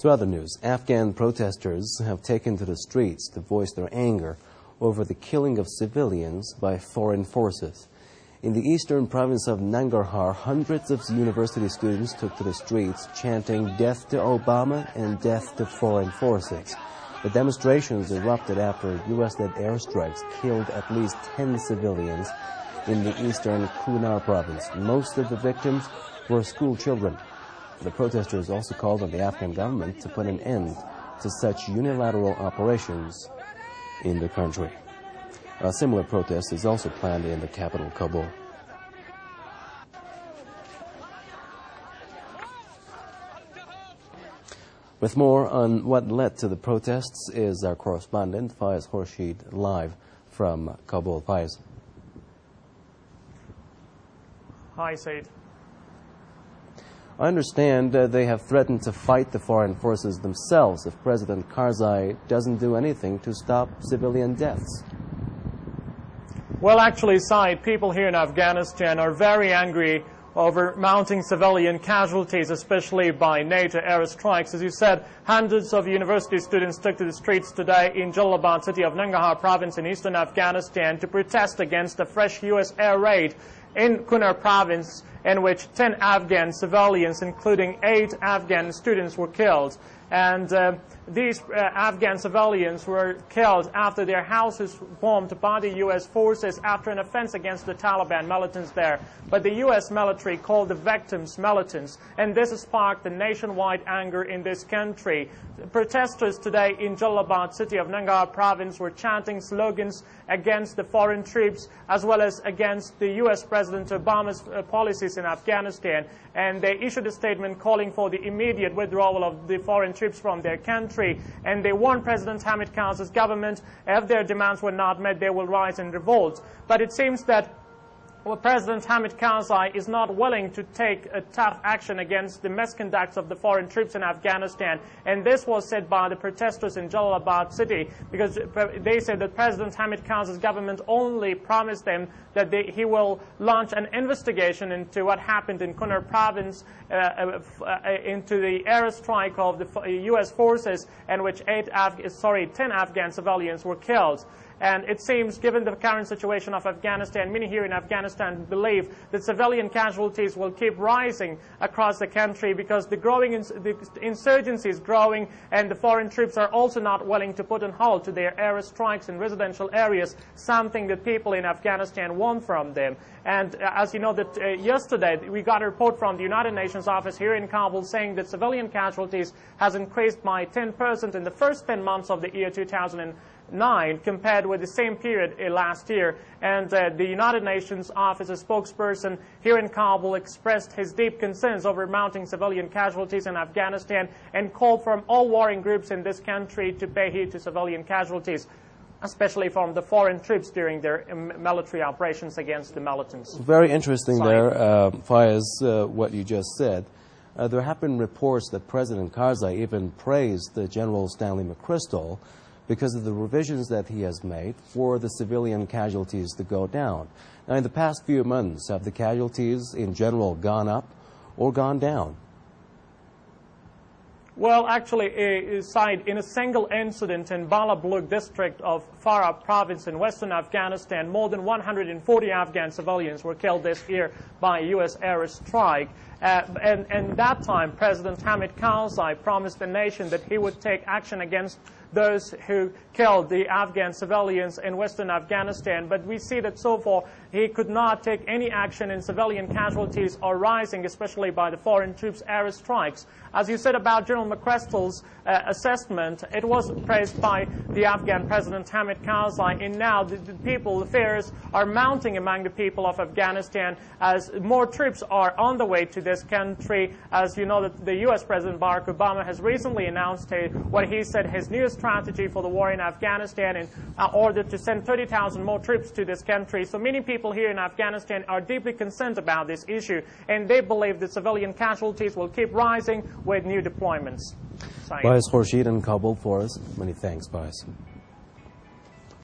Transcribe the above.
To other news, Afghan protesters have taken to the streets to voice their anger over the killing of civilians by foreign forces. In the eastern province of Nangarhar, hundreds of university students took to the streets chanting "Death to Obama" and "Death to foreign forces." The demonstrations erupted after U.S.-led airstrikes killed at least 10 civilians in the eastern Kunar province. Most of the victims were school children. The protesters also called on the Afghan government to put an end to such unilateral operations in the country. A similar protest is also planned in the capital, Kabul. With more on what led to the protests is our correspondent, Faiz Khurshid, live from Kabul. Faiz. Hi, Said. I understand they have threatened to fight the foreign forces themselves if President Karzai doesn't do anything to stop civilian deaths. Well, actually, Said, people here in Afghanistan are very angry over mounting civilian casualties, especially by NATO airstrikes. As you said, hundreds of university students took to the streets today in Jalalabad city of Nangarhar province in eastern Afghanistan to protest against a fresh U.S. air raid in Kunar province, in which 10 Afghan civilians, including 8 Afghan students, were killed. And these Afghan civilians were killed after their houses bombed by the U.S. forces after an offense against the Taliban militants there. But the U.S. military called the victims militants, and this has sparked the nationwide anger in this country. The protesters today in Jalalabad city of Nangarhar province were chanting slogans against the foreign troops as well as against the U.S. President Obama's policies in Afghanistan. And they issued a statement calling for the immediate withdrawal of the foreign troops from their country. And they warned President Hamid Karzai's government, if their demands were not met, they will rise in revolt. But it seems that President Hamid Karzai is not willing to take a tough action against the misconduct of the foreign troops in Afghanistan. And this was said by the protesters in Jalalabad city, because they said that President Hamid Karzai's government only promised them that he will launch an investigation into what happened in Kunar province, into the airstrike of the U.S. forces, in which 10 Afghan civilians were killed. And it seems, given the current situation of Afghanistan, many here in Afghanistan believe that civilian casualties will keep rising across the country because the insurgency is growing, and the foreign troops are also not willing to put on hold to their airstrikes in residential areas, something that people in Afghanistan want from them. And as you know, that yesterday we got a report from the United Nations office here in Kabul saying that civilian casualties has increased by 10% in the first 10 months of the year 2009 compared with the same period last year. And the United Nations office, a spokesperson here in Kabul, expressed his deep concerns over mounting civilian casualties in Afghanistan and called for all warring groups in this country to pay heed to civilian casualties, especially from the foreign troops during their military operations against the militants. Very interesting there, Faiz, what you just said. There have been reports that President Karzai even praised General Stanley McChrystal because of the revisions that he has made for the civilian casualties to go down. Now, in the past few months, have the casualties in general gone up or gone down? Well, actually, in a single incident in Balabluk district of Farah province in western Afghanistan, more than 140 Afghan civilians were killed this year by a U.S. airstrike. And that time, President Hamid Karzai promised the nation that he would take action against those who killed the Afghan civilians in western Afghanistan. But we see that so far he could not take any action, in civilian casualties are rising, especially by the foreign troops' airstrikes. As you said about General McChrystal's assessment, it was praised by the Afghan President Hamid Karzai, and now the fears are mounting among the people of Afghanistan as more troops are on the way to this country. As you know, that the U.S. President Barack Obama has recently announced what he said his new strategy for the war in Afghanistan in order to send 30,000 more troops to this country. So many people here in Afghanistan are deeply concerned about this issue, and they believe that civilian casualties will keep rising with new deployments. Faiz Khurshid in Kabul for us. Many thanks, Faiz.